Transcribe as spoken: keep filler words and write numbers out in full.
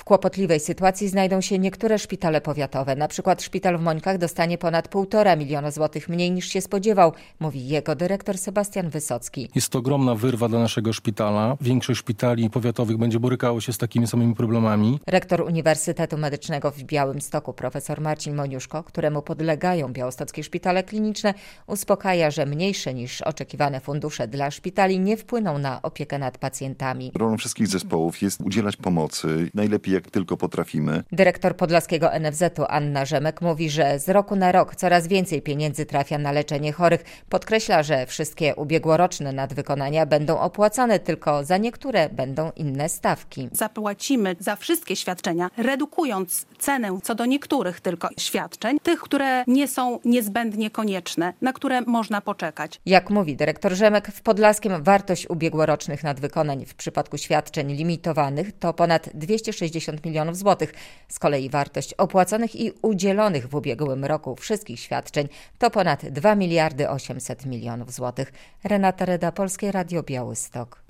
kłopotliwej sytuacji znajdą się niektóre szpitale powiatowe. Na przykład szpital w Mońkach dostanie ponad półtora miliona złotych mniej niż się spodziewał, mówi jego dyrektor Sebastian Wysocki. Jest to ogromna wyrwa dla naszego szpitala. Większość szpitali powiatowych będzie borykało się z takimi samymi problemami. Rektor Uniwersytetu Medycznego w Białymstoku, profesor Marcin Moniuszko, któremu podlegają białostockie szpitale kliniczne, uspokaja, że mniejsze niż oczekiwane fundusze dla szpitali nie wpłyną na opiekę nad pacjentami. Rolą wszystkich zespołów jest udzielać pomocy, najlepiej jak tylko potrafimy. Dyrektor podlaskiego en ef zetu Anna Rzemek mówi, że z roku na rok coraz więcej pieniędzy trafia na leczenie chorych. Podkreśla, że wszystkie ubiegłoroczne nadwykonania będą opłacane, tylko za niektóre będą inne stawki. Zapłacimy za wszystkie świadczenia, redukując cenę co do niektórych tylko świadczeń, tych, które nie są niezbędnie konieczne, na które można poczekać. Jak mówi dyrektor Rzemek, w Podlaskiem wartość ubiegłorocznych nadwykonań w przypadku świadczeń limitowanych to ponad dwieście sześćdziesiąt milionów złotych. Z kolei wartość opłaconych i udzielonych w ubiegłym roku wszystkich świadczeń to ponad dwa miliardy osiemset milionów złotych. Renata Reda, Polskie Radio Białystok.